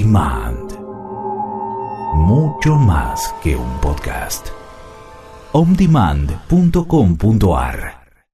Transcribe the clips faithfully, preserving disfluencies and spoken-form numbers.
Demand. Mucho más que un podcast. on demand punto com punto a r.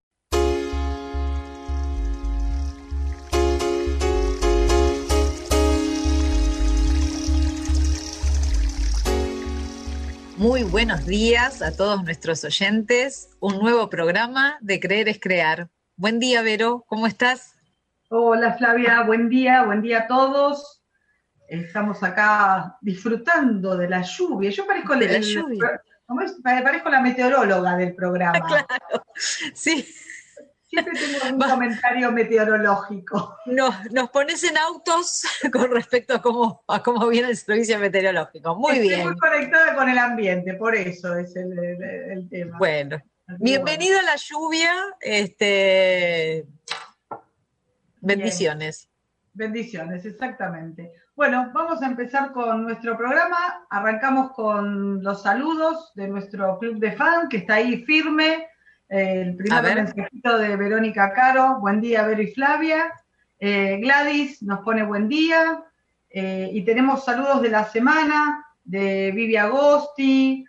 Muy buenos días a todos nuestros oyentes. Un nuevo programa de Creer es Crear. Buen día, Vero. ¿Cómo estás? Hola, Flavia. Buen día. Buen día a todos. Estamos acá disfrutando de la lluvia. Yo parezco, de la el, lluvia. ¿cómo es? Parezco la meteoróloga del programa. Claro, sí. Siempre tengo un Va. comentario meteorológico. Nos, nos pones en autos con respecto a cómo, a cómo viene el servicio meteorológico. Muy Estoy bien. Estoy muy conectada con el ambiente, por eso es el, el, el tema. Bueno, bienvenido bueno. a la lluvia. Este, bendiciones. Bien. Bendiciones, exactamente. Bueno, vamos a empezar con nuestro programa. Arrancamos con los saludos de nuestro club de fans, que está ahí firme. Eh, el primer mensajito de Verónica Caro. Buen día, Vero y Flavia. Eh, Gladys nos pone buen día. Eh, y tenemos saludos de la semana de Vivi Agosti,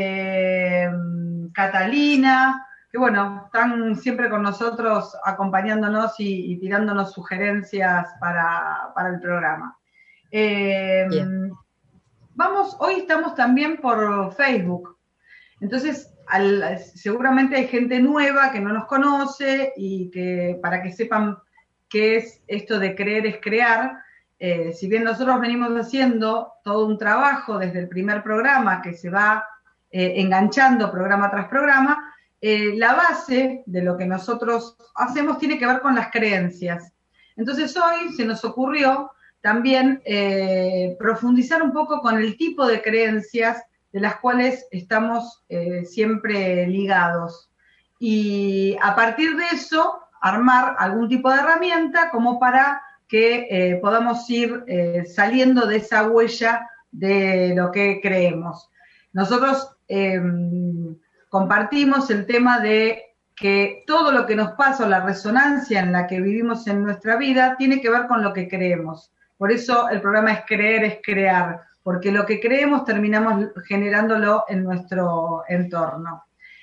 de um, Catalina, que bueno, están siempre con nosotros acompañándonos y, y tirándonos sugerencias para, para el programa. Eh, vamos, hoy estamos también por Facebook, entonces al, seguramente hay gente nueva que no nos conoce y que para que sepan qué es esto de Creer es Crear, eh, si bien nosotros venimos haciendo todo un trabajo desde el primer programa que se va eh, enganchando programa tras programa, eh, la base de lo que nosotros hacemos tiene que ver con las creencias. Entonces hoy se nos ocurrió también eh, profundizar un poco con el tipo de creencias de las cuales estamos eh, siempre ligados. Y a partir de eso, armar algún tipo de herramienta como para que eh, podamos ir eh, saliendo de esa huella de lo que creemos. Nosotros eh, compartimos el tema de que todo lo que nos pasa o la resonancia en la que vivimos en nuestra vida tiene que ver con lo que creemos. Por eso el programa es Creer es Crear, porque lo que creemos terminamos generándolo en nuestro entorno.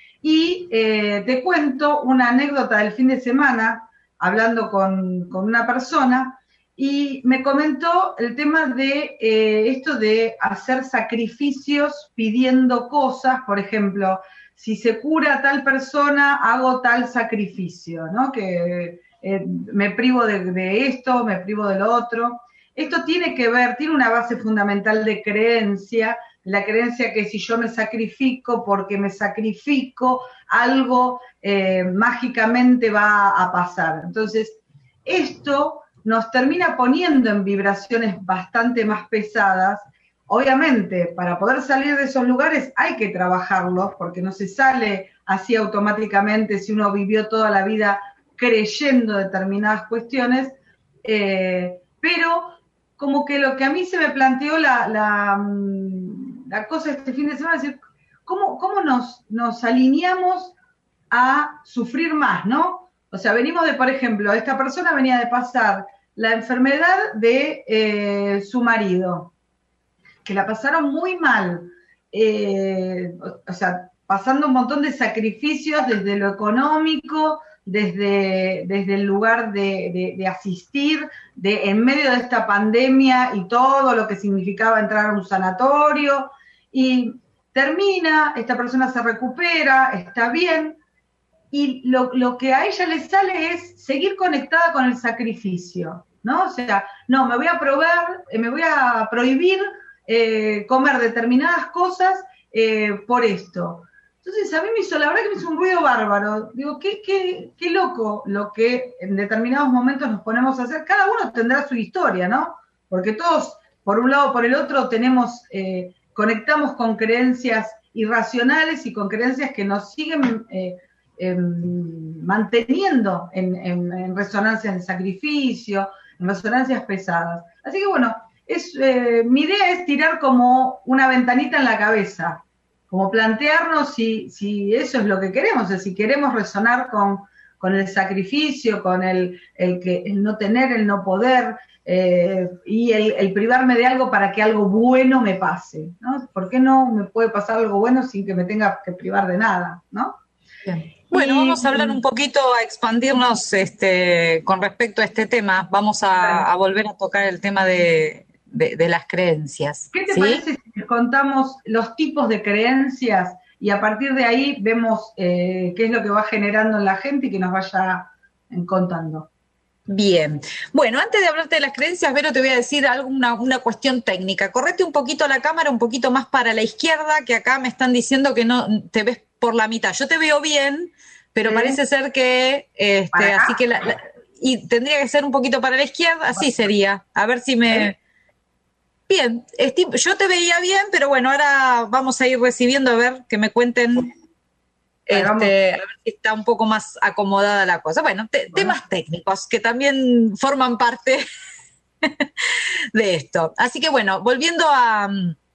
Y eh, te cuento una anécdota del fin de semana, hablando con, con una persona, y me comentó el tema de eh, esto de hacer sacrificios pidiendo cosas. Por ejemplo, si se cura tal persona, hago tal sacrificio, ¿no? Que eh, me privo de, de esto, me privo de lo otro. Esto tiene que ver, tiene una base fundamental de creencia, la creencia que si yo me sacrifico porque me sacrifico, algo eh, mágicamente va a pasar. Entonces, esto nos termina poniendo en vibraciones bastante más pesadas. Obviamente, para poder salir de esos lugares hay que trabajarlos, porque no se sale así automáticamente si uno vivió toda la vida creyendo determinadas cuestiones, eh, pero como que lo que a mí se me planteó la, la, la cosa este fin de semana es decir, ¿cómo, cómo nos, nos alineamos a sufrir más, ¿no? O sea, venimos de, por ejemplo, esta persona venía de pasar la enfermedad de eh, su marido, que la pasaron muy mal, eh, o, o sea, pasando un montón de sacrificios desde lo económico, desde, desde el lugar de, de, de asistir, de en medio de esta pandemia y todo lo que significaba entrar a un sanatorio, y termina, esta persona se recupera, está bien, y lo, lo que a ella le sale es seguir conectada con el sacrificio, ¿no? O sea, no, me voy a probar, me voy a prohibir eh, comer determinadas cosas eh, por esto. Entonces a mí me hizo, la verdad que me hizo un ruido bárbaro. Digo, qué, qué, qué loco lo que en determinados momentos nos ponemos a hacer. Cada uno tendrá su historia, ¿no? Porque todos, por un lado o por el otro, tenemos, eh, conectamos con creencias irracionales y con creencias que nos siguen eh, eh, manteniendo en, en, en resonancia en el sacrificio, en resonancias pesadas. Así que bueno, es, eh, mi idea es tirar como una ventanita en la cabeza, como plantearnos si, si eso es lo que queremos, o sea, si queremos resonar con, con el sacrificio, con el, el, que, el no tener, el no poder, eh, y el, el privarme de algo para que algo bueno me pase, ¿no? ¿Por qué no me puede pasar algo bueno sin que me tenga que privar de nada, ¿no? Bien. Bueno, y, vamos a hablar un poquito, a expandirnos este, con respecto a este tema. Vamos a, a volver a tocar el tema de, de, de las creencias. ¿Qué te ¿sí? parece si contamos los tipos de creencias y a partir de ahí vemos eh, qué es lo que va generando en la gente y que nos vaya contando? Bien. Bueno, antes de hablarte de las creencias, Vero, te voy a decir algo, una, una cuestión técnica. Correte un poquito la cámara, un poquito más para la izquierda, que acá me están diciendo que no te ves por la mitad. Yo te veo bien, pero sí. Parece ser que, este, así que, la, la, y tendría que ser un poquito para la izquierda, así sería. A ver si me... Bien, yo te veía bien, pero bueno, ahora vamos a ir recibiendo, a ver, que me cuenten... Este, a ver si está un poco más acomodada la cosa. Bueno, te, bueno, temas técnicos que también forman parte de esto. Así que bueno, volviendo a,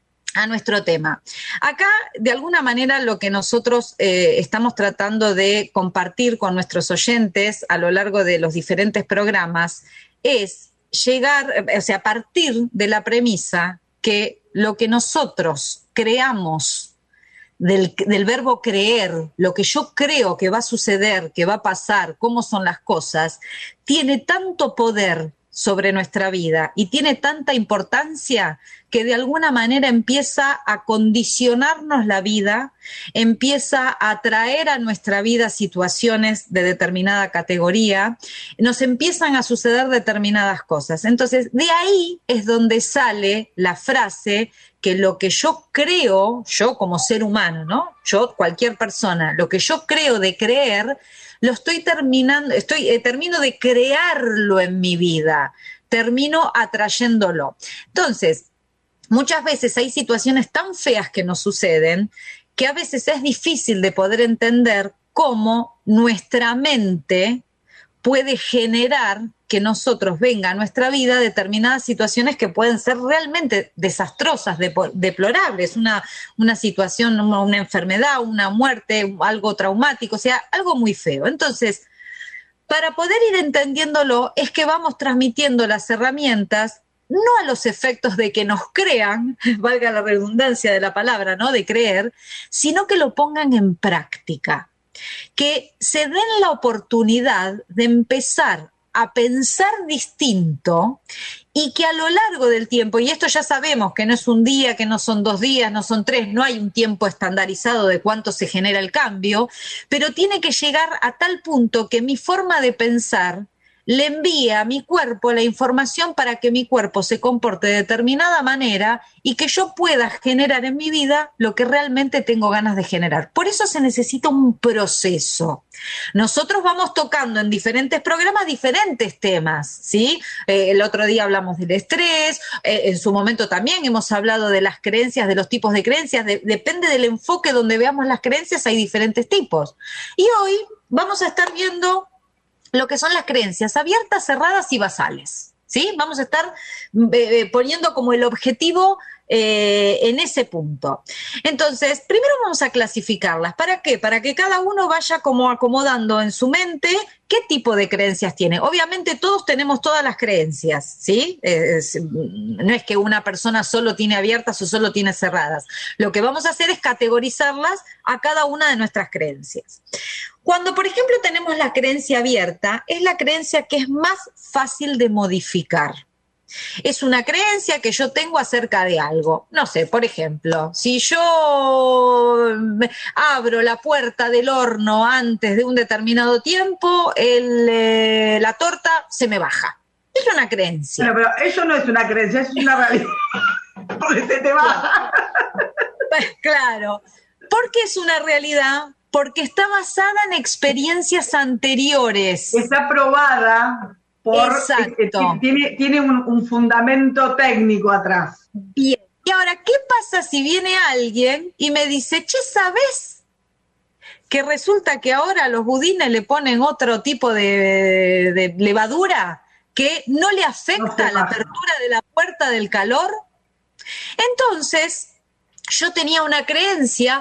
a nuestro tema. Acá, de alguna manera, lo que nosotros eh, estamos tratando de compartir con nuestros oyentes a lo largo de los diferentes programas es llegar, o sea, a partir de la premisa que lo que nosotros creamos Del, del verbo creer, lo que yo creo que va a suceder, que va a pasar, cómo son las cosas, tiene tanto poder sobre nuestra vida y tiene tanta importancia que de alguna manera empieza a condicionarnos la vida, empieza a traer a nuestra vida situaciones de determinada categoría, nos empiezan a suceder determinadas cosas. Entonces, de ahí es donde sale la frase que lo que yo creo, yo como ser humano, ¿no? Yo, cualquier persona, lo que yo creo de creer, lo estoy terminando, estoy, eh, termino de crearlo en mi vida, termino atrayéndolo. Entonces, muchas veces hay situaciones tan feas que nos suceden que a veces es difícil de poder entender cómo nuestra mente puede generar que nosotros venga a nuestra vida determinadas situaciones que pueden ser realmente desastrosas, deplorables, una, una situación, una, una enfermedad, una muerte, algo traumático, o sea, algo muy feo. Entonces, para poder ir entendiéndolo es que vamos transmitiendo las herramientas no a los efectos de que nos crean, valga la redundancia de la palabra, ¿no?, de creer, sino que lo pongan en práctica, que se den la oportunidad de empezar a pensar distinto y que a lo largo del tiempo, y esto ya sabemos que no es un día, que no son dos días, no son tres, no hay un tiempo estandarizado de cuánto se genera el cambio, pero tiene que llegar a tal punto que mi forma de pensar le envía a mi cuerpo la información para que mi cuerpo se comporte de determinada manera y que yo pueda generar en mi vida lo que realmente tengo ganas de generar. Por eso se necesita un proceso. Nosotros vamos tocando en diferentes programas diferentes temas, ¿sí? Eh, el otro día hablamos del estrés, eh, en su momento también hemos hablado de las creencias, de los tipos de creencias, de, depende del enfoque donde veamos las creencias, hay diferentes tipos. Y hoy vamos a estar viendo lo que son las creencias abiertas, cerradas y basales, ¿sí? Vamos a estar eh, poniendo como el objetivo eh, en ese punto. Entonces, primero vamos a clasificarlas. ¿Para qué? Para que cada uno vaya como acomodando en su mente qué tipo de creencias tiene. Obviamente todos tenemos todas las creencias, ¿sí? Es, no es que una persona solo tiene abiertas o solo tiene cerradas. Lo que vamos a hacer es categorizarlas a cada una de nuestras creencias. Cuando, por ejemplo, tenemos la creencia abierta, es la creencia que es más fácil de modificar. Es una creencia que yo tengo acerca de algo. No sé, por ejemplo, si yo abro la puerta del horno antes de un determinado tiempo, el, eh, la torta se me baja. Es una creencia. Bueno, pero eso no es una creencia, es una realidad. Porque se te baja. Claro. ¿Por qué es una realidad? Porque está basada en experiencias anteriores. Está probada por... Exacto. Tiene, tiene un, un fundamento técnico atrás. Bien. Y ahora, ¿qué pasa si viene alguien y me dice, che, ¿sabes que resulta que ahora a los budines le ponen otro tipo de, de levadura que no le afecta no la apertura de la puerta del calor? Entonces, yo tenía una creencia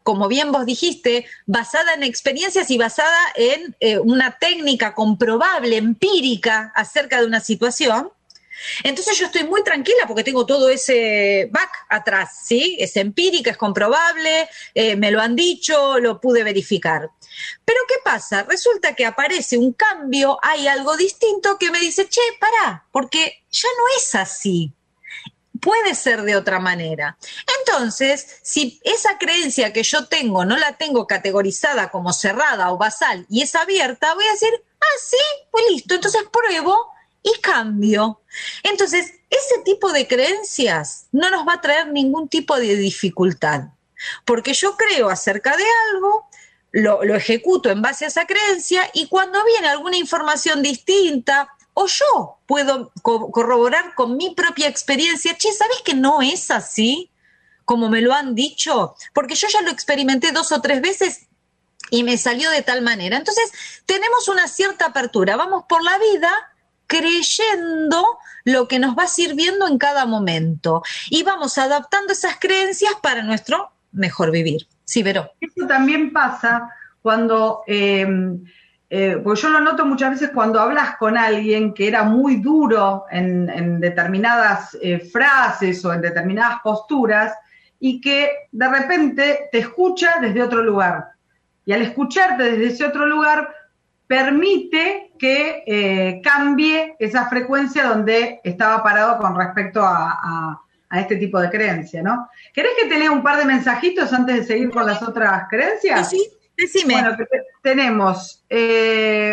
como bien vos dijiste, basada en experiencias y basada en eh, una técnica comprobable, empírica, acerca de una situación. Entonces yo estoy muy tranquila porque tengo todo ese back atrás, ¿sí? Es empírica, es comprobable, eh, me lo han dicho, lo pude verificar. Pero ¿qué pasa? Resulta que aparece un cambio, hay algo distinto que me dice, che, pará, porque ya no es así. Puede ser de otra manera. Entonces, si esa creencia que yo tengo no la tengo categorizada como cerrada o basal y es abierta, voy a decir, ah, sí, pues listo, entonces pruebo y cambio. Entonces, ese tipo de creencias no nos va a traer ningún tipo de dificultad, porque yo creo acerca de algo, lo, lo ejecuto en base a esa creencia y cuando viene alguna información distinta o yo puedo co- corroborar con mi propia experiencia, che, ¿sabes que no es así como me lo han dicho? Porque yo ya lo experimenté dos o tres veces y me salió de tal manera. Entonces, tenemos una cierta apertura, vamos por la vida creyendo lo que nos va sirviendo en cada momento y vamos adaptando esas creencias para nuestro mejor vivir. Sí, Vero. Eso también pasa cuando, eh, eh, pues yo lo noto muchas veces cuando hablas con alguien que era muy duro en, en determinadas eh, frases o en determinadas posturas y que de repente te escucha desde otro lugar. Y al escucharte desde ese otro lugar, permite que eh, cambie esa frecuencia donde estaba parado con respecto a, a, a este tipo de creencia, ¿no? ¿Querés que te lea un par de mensajitos antes de seguir con las otras creencias? Sí, sí, decime. Bueno, que te, tenemos eh,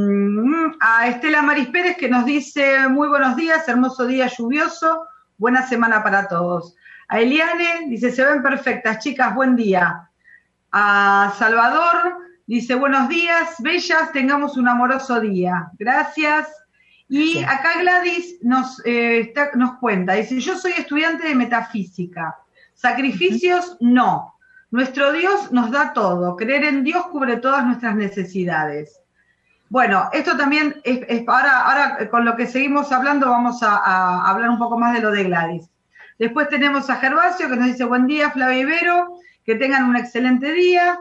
a Estela Maris Pérez que nos dice, muy buenos días, hermoso día lluvioso, buena semana para todos. A Eliane dice, se ven perfectas, chicas, buen día. A Salvador dice, buenos días, bellas, tengamos un amoroso día. Gracias. Y sí. Acá Gladys nos, eh, está, nos cuenta, dice, yo soy estudiante de metafísica. Sacrificios, uh-huh. no. Nuestro Dios nos da todo. Creer en Dios cubre todas nuestras necesidades. Bueno, esto también, es, es ahora, ahora con lo que seguimos hablando, vamos a, a hablar un poco más de lo de Gladys. Después tenemos a Gervasio, que nos dice, buen día, Flavia y Vero, que tengan un excelente día.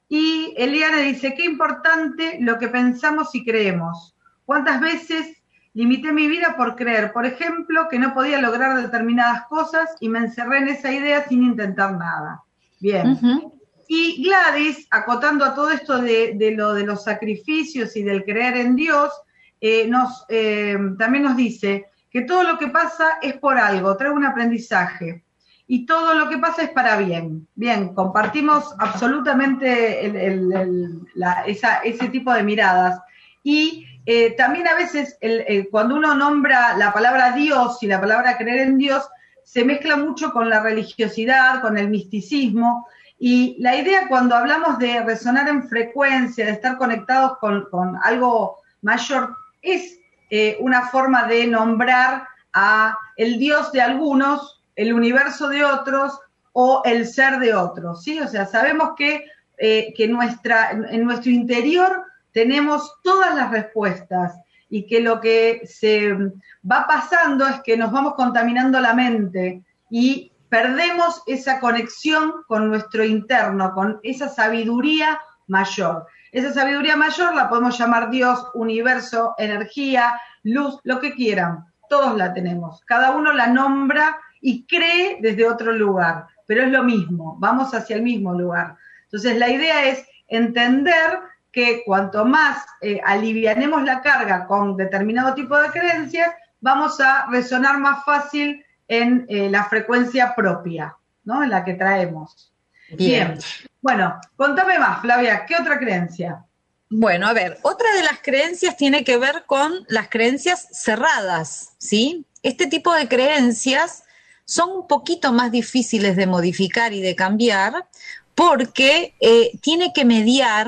Y Eliana dice, qué importante lo que pensamos y creemos. ¿Cuántas veces limité mi vida por creer? Por ejemplo, que no podía lograr determinadas cosas y me encerré en esa idea sin intentar nada. Bien. Uh-huh. Y Gladys, acotando a todo esto de, de lo de los sacrificios y del creer en Dios, eh, nos, eh, también nos dice que todo lo que pasa es por algo, trae un aprendizaje. Y todo lo que pasa es para bien. Bien, compartimos absolutamente el, el, el, la, esa, ese tipo de miradas. Y eh, también a veces el, el, cuando uno nombra la palabra Dios y la palabra creer en Dios, se mezcla mucho con la religiosidad, con el misticismo. Y la idea cuando hablamos de resonar en frecuencia, de estar conectados con, con algo mayor, es eh, una forma de nombrar a el Dios de algunos, el universo de otros o el ser de otros, ¿sí? O sea, sabemos que, eh, que nuestra, en nuestro interior tenemos todas las respuestas y que lo que se va pasando es que nos vamos contaminando la mente y perdemos esa conexión con nuestro interno, con esa sabiduría mayor. Esa sabiduría mayor la podemos llamar Dios, universo, energía, luz, lo que quieran. Todos la tenemos. Cada uno la nombra y cree desde otro lugar, pero es lo mismo, vamos hacia el mismo lugar. Entonces la idea es entender que cuanto más eh, alivianemos la carga con determinado tipo de creencias, vamos a resonar más fácil en eh, la frecuencia propia, ¿no? En la que traemos. Bien. Bien. Bueno, contame más, Flavia, ¿qué otra creencia? Bueno, a ver, otra de las creencias tiene que ver con las creencias cerradas, ¿sí? Este tipo de creencias son un poquito más difíciles de modificar y de cambiar porque eh, tiene que mediar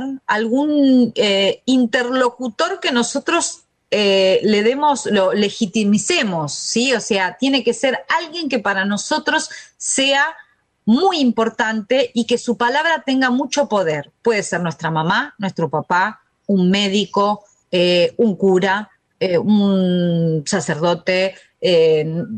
algún eh, interlocutor que nosotros eh, le demos, lo legitimicemos, ¿sí? O sea, tiene que ser alguien que para nosotros sea muy importante y que su palabra tenga mucho poder. Puede ser nuestra mamá, nuestro papá, un médico, eh, un cura, eh, un sacerdote, eh,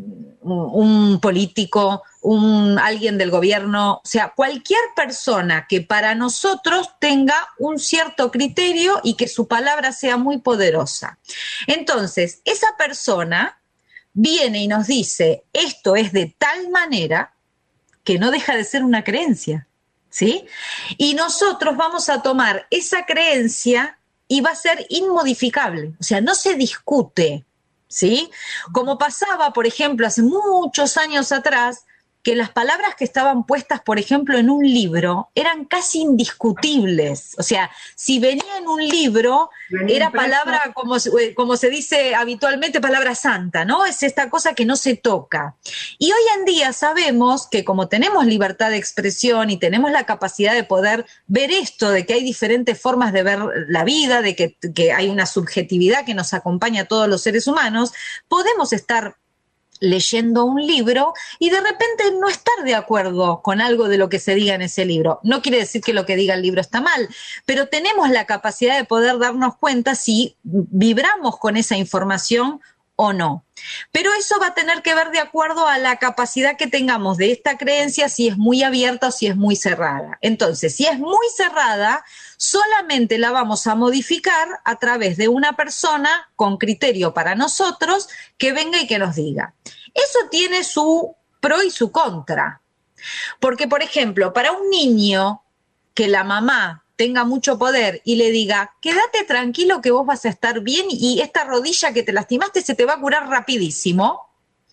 un político, un alguien del gobierno, o sea, cualquier persona que para nosotros tenga un cierto criterio y que su palabra sea muy poderosa. Entonces, esa persona viene y nos dice, esto es de tal manera que no deja de ser una creencia, ¿sí? Y nosotros vamos a tomar esa creencia y va a ser inmodificable, o sea, no se discute, ¿sí? Como pasaba, por ejemplo, hace muchos años atrás, que las palabras que estaban puestas, por ejemplo, en un libro, eran casi indiscutibles. O sea, si venía en un libro, venía era impreso. Palabra, como, como se dice habitualmente, palabra santa, ¿no? Es esta cosa que no se toca. Y hoy en día sabemos que como tenemos libertad de expresión y tenemos la capacidad de poder ver esto, de que hay diferentes formas de ver la vida, de que, que hay una subjetividad que nos acompaña a todos los seres humanos, podemos estar leyendo un libro y de repente no estar de acuerdo con algo de lo que se diga en ese libro. No quiere decir que lo que diga el libro está mal, pero tenemos la capacidad de poder darnos cuenta si vibramos con esa información o no. Pero eso va a tener que ver de acuerdo a la capacidad que tengamos de esta creencia, si es muy abierta o si es muy cerrada. Entonces, si es muy cerrada, solamente la vamos a modificar a través de una persona con criterio para nosotros que venga y que nos diga. Eso tiene su pro y su contra. Porque, por ejemplo, para un niño que la mamá tenga mucho poder y le diga, quédate tranquilo que vos vas a estar bien y esta rodilla que te lastimaste se te va a curar rapidísimo.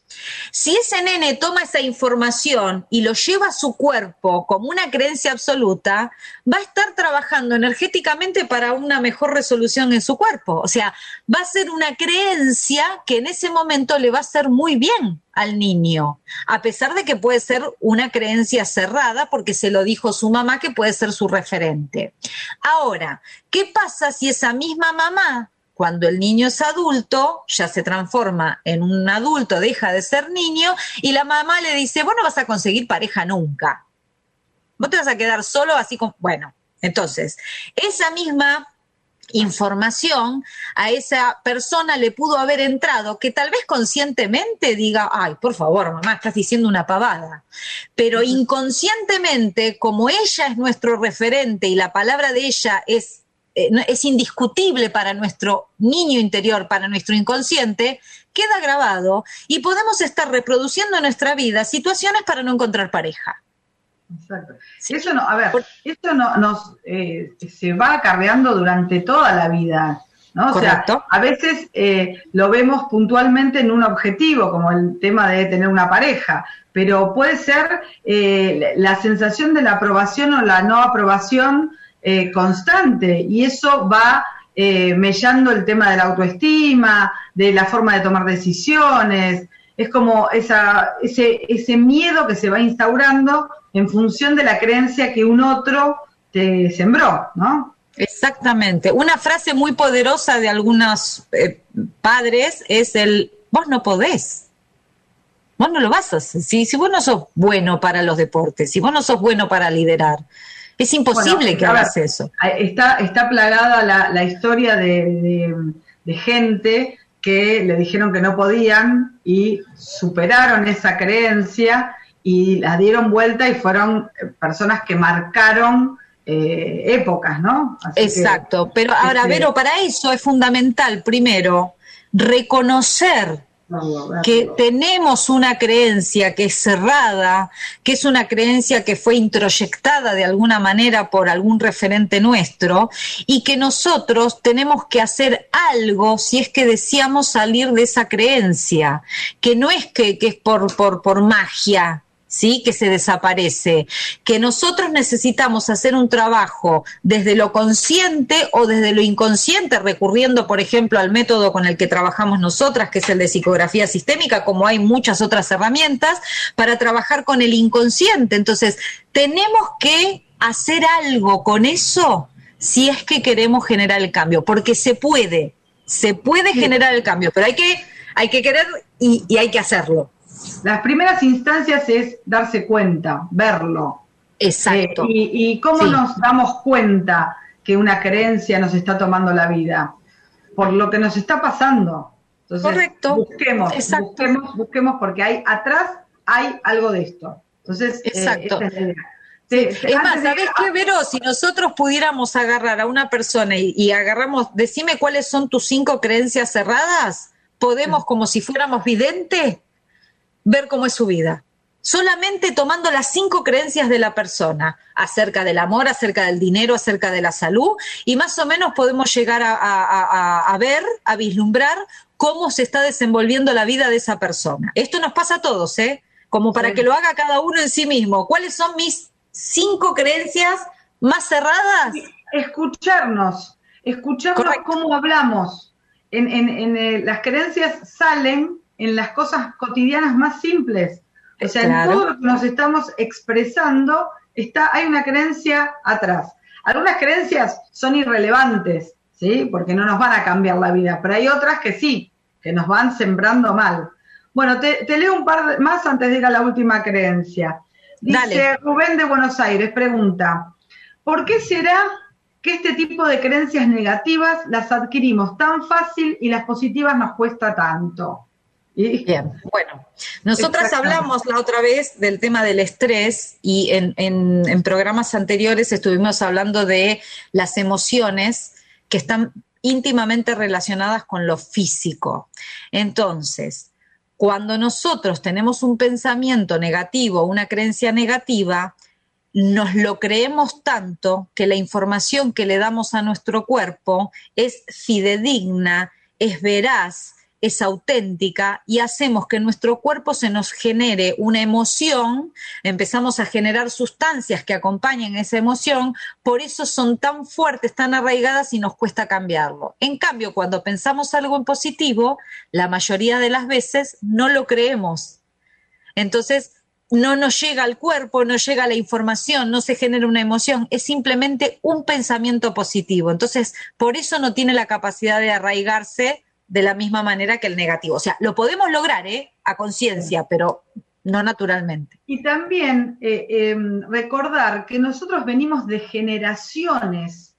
Si ese nene toma esa información y lo lleva a su cuerpo como una creencia absoluta, va a estar trabajando energéticamente para una mejor resolución en su cuerpo. O sea, va a ser una creencia que en ese momento le va a hacer muy bien al niño, a pesar de que puede ser una creencia cerrada porque se lo dijo su mamá que puede ser su referente. Ahora, ¿qué pasa si esa misma mamá, cuando el niño es adulto, ya se transforma en un adulto, deja de ser niño, y la mamá le dice, vos no vas a conseguir pareja nunca. Vos te vas a quedar solo así como... Bueno, entonces, esa misma información a esa persona le pudo haber entrado, que tal vez conscientemente diga, ay, por favor, mamá, estás diciendo una pavada. Pero inconscientemente, como ella es nuestro referente y la palabra de ella es es indiscutible para nuestro niño interior, para nuestro inconsciente, queda grabado y podemos estar reproduciendo en nuestra vida situaciones para no encontrar pareja. Exacto. Sí. Eso no, a ver, esto no, nos eh, se va acarreando durante toda la vida, ¿no? Correcto. O sea, a veces eh, lo vemos puntualmente en un objetivo, como el tema de tener una pareja, pero puede ser eh, la sensación de la aprobación o la no aprobación Eh, constante, y eso va eh, mellando el tema de la autoestima, de la forma de tomar decisiones. Es como esa, ese, ese miedo que se va instaurando en función de la creencia que un otro te sembró, ¿no? Exactamente. Una frase muy poderosa de algunos eh, padres es el, vos no podés. Vos no lo vas a hacer. Si, si vos no sos bueno para los deportes, si vos no sos bueno para liderar, es imposible bueno, que hagas ver, eso. Está, está plagada la, la historia de, de, de gente que le dijeron que no podían y superaron esa creencia y la dieron vuelta y fueron personas que marcaron eh, épocas, ¿no? Así exacto, que, pero ahora, este, Vero, para eso es fundamental, primero, reconocer que tenemos una creencia que es cerrada, que es una creencia que fue introyectada de alguna manera por algún referente nuestro y que nosotros tenemos que hacer algo si es que deseamos salir de esa creencia, que no es que, que es por, por, por magia, ¿sí? Que se desaparece, que nosotros necesitamos hacer un trabajo desde lo consciente o desde lo inconsciente, recurriendo, por ejemplo, al método con el que trabajamos nosotras, que es el de psicografía sistémica, como hay muchas otras herramientas, para trabajar con el inconsciente. Entonces, tenemos que hacer algo con eso si es que queremos generar el cambio, porque se puede, se puede sí. generar el cambio, pero hay que, hay que querer y, y hay que hacerlo. Las primeras instancias es darse cuenta, verlo. Exacto. Eh, y, ¿Y cómo sí. nos damos cuenta que una creencia nos está tomando la vida? Por lo que nos está pasando. O Entonces, correcto. Busquemos, Exacto. busquemos, busquemos, porque hay atrás hay algo de esto. Entonces, exacto. Eh, esta es la idea. Sí. Te, te, es más, de... ¿sabés qué, Vero? Si nosotros pudiéramos agarrar a una persona y, y agarramos, decime cuáles son tus cinco creencias cerradas, podemos, como si fuéramos videntes, ver cómo es su vida. Solamente tomando las cinco creencias de la persona, acerca del amor, acerca del dinero, acerca de la salud, y más o menos podemos llegar a, a, a, a ver, a vislumbrar cómo se está desenvolviendo la vida de esa persona. Esto nos pasa a todos, ¿eh? Como para sí. que lo haga cada uno en sí mismo. ¿Cuáles son mis cinco creencias más cerradas? Escucharnos, escucharnos Correcto. Cómo hablamos. En, en, en eh, las creencias salen en las cosas cotidianas más simples. O sea, claro. En todo lo que nos estamos expresando, está, hay una creencia atrás. Algunas creencias son irrelevantes, ¿sí? Porque no nos van a cambiar la vida, pero hay otras que sí, que nos van sembrando mal. Bueno, te, te leo un par más antes de ir a la última creencia. Dice Dale. Rubén de Buenos Aires, pregunta, ¿por qué será que este tipo de creencias negativas las adquirimos tan fácil y las positivas nos cuesta tanto? ¿Y? Bien, bueno, nosotras hablamos la otra vez del tema del estrés y en, en, en programas anteriores estuvimos hablando de las emociones que están íntimamente relacionadas con lo físico. Entonces, cuando nosotros tenemos un pensamiento negativo, una creencia negativa, nos lo creemos tanto que la información que le damos a nuestro cuerpo es fidedigna, es veraz, es auténtica y hacemos que en nuestro cuerpo se nos genere una emoción, empezamos a generar sustancias que acompañen esa emoción, por eso son tan fuertes, tan arraigadas y nos cuesta cambiarlo. En cambio, cuando pensamos algo en positivo, la mayoría de las veces no lo creemos. Entonces, no nos llega al cuerpo, no llega la información, no se genera una emoción, es simplemente un pensamiento positivo. Entonces, por eso no tiene la capacidad de arraigarse de la misma manera que el negativo. O sea, lo podemos lograr, ¿eh? A conciencia, pero no naturalmente. Y también eh, eh, recordar que nosotros venimos de generaciones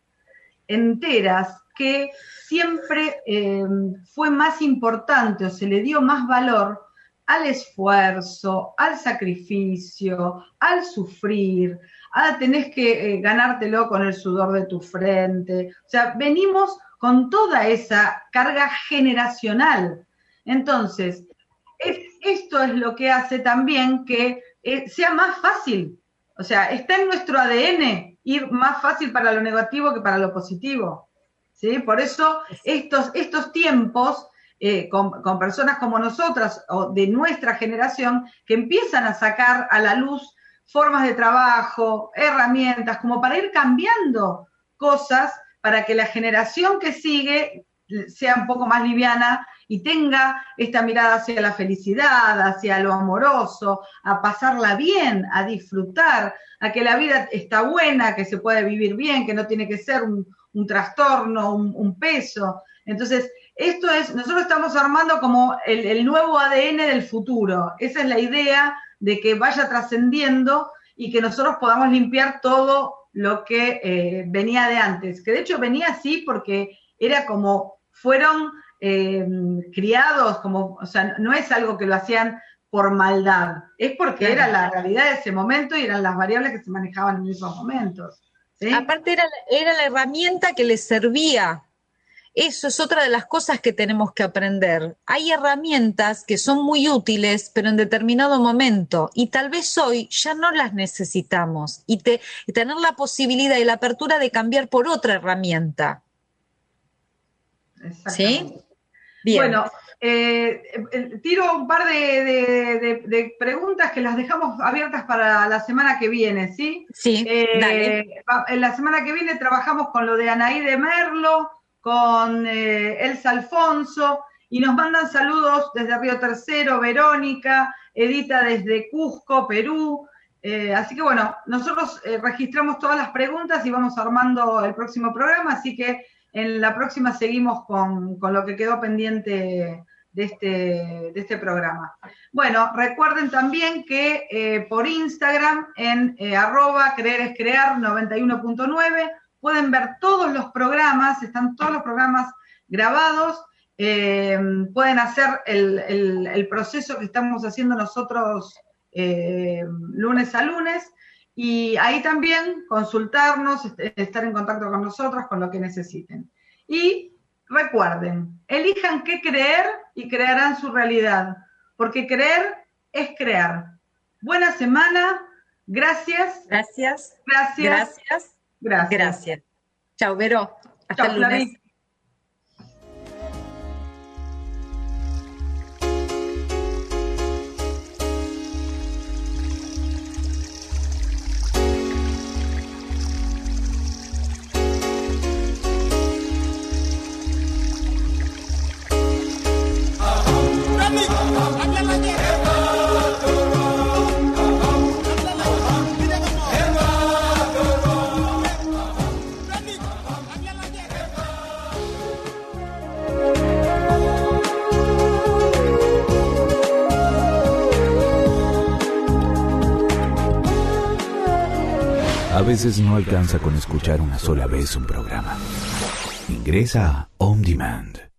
enteras que siempre eh, fue más importante o se le dio más valor al esfuerzo, al sacrificio, al sufrir, a tenés que eh, ganártelo con el sudor de tu frente. O sea, venimos con toda esa carga generacional. Entonces, es, esto es lo que hace también que eh, sea más fácil. O sea, está en nuestro A D N ir más fácil para lo negativo que para lo positivo. ¿Sí? Por eso estos, estos tiempos, eh, con, con personas como nosotras o de nuestra generación, que empiezan a sacar a la luz formas de trabajo, herramientas, como para ir cambiando cosas para que la generación que sigue sea un poco más liviana y tenga esta mirada hacia la felicidad, hacia lo amoroso, a pasarla bien, a disfrutar, a que la vida está buena, que se puede vivir bien, que no tiene que ser un, un trastorno, un, un peso. Entonces, esto es, nosotros estamos armando como el, el nuevo A D N del futuro. Esa es la idea de que vaya trascendiendo y que nosotros podamos limpiar todo lo que eh, venía de antes, que de hecho venía así porque era como fueron eh, criados, como, o sea, no es algo que lo hacían por maldad, es porque claro. Era la realidad de ese momento y eran las variables que se manejaban en esos momentos. ¿Sí? Aparte era, era la herramienta que les servía. Eso es otra de las cosas que tenemos que aprender. Hay herramientas que son muy útiles, pero en determinado momento, y tal vez hoy ya no las necesitamos, y, te, y tener la posibilidad y la apertura de cambiar por otra herramienta. ¿Sí? Bien. Bueno, eh, tiro un par de, de, de, de preguntas que las dejamos abiertas para la semana que viene, ¿sí? Sí, eh, dale. En la semana que viene trabajamos con lo de Anaí de Merlo, con eh, Elsa Alfonso, y nos mandan saludos desde Río Tercero, Verónica, Edita desde Cusco, Perú. Eh, así que bueno, nosotros eh, registramos todas las preguntas y vamos armando el próximo programa, así que en la próxima seguimos con, con lo que quedó pendiente de este, de este programa. Bueno, recuerden también que eh, por Instagram, en eh, arroba creer es crear noventa y uno punto nueve, pueden ver todos los programas, están todos los programas grabados, eh, pueden hacer el, el, el proceso que estamos haciendo nosotros eh, lunes a lunes, y ahí también consultarnos, estar en contacto con nosotros, con lo que necesiten. Y recuerden, elijan qué creer y crearán su realidad, porque creer es crear. Buena semana, gracias. Gracias. Gracias. Gracias. Gracias. Gracias. Chao, Vero. Hasta Chao, el lunes. Flavi. A veces no alcanza con escuchar una sola vez un programa. Ingresa a On Demand.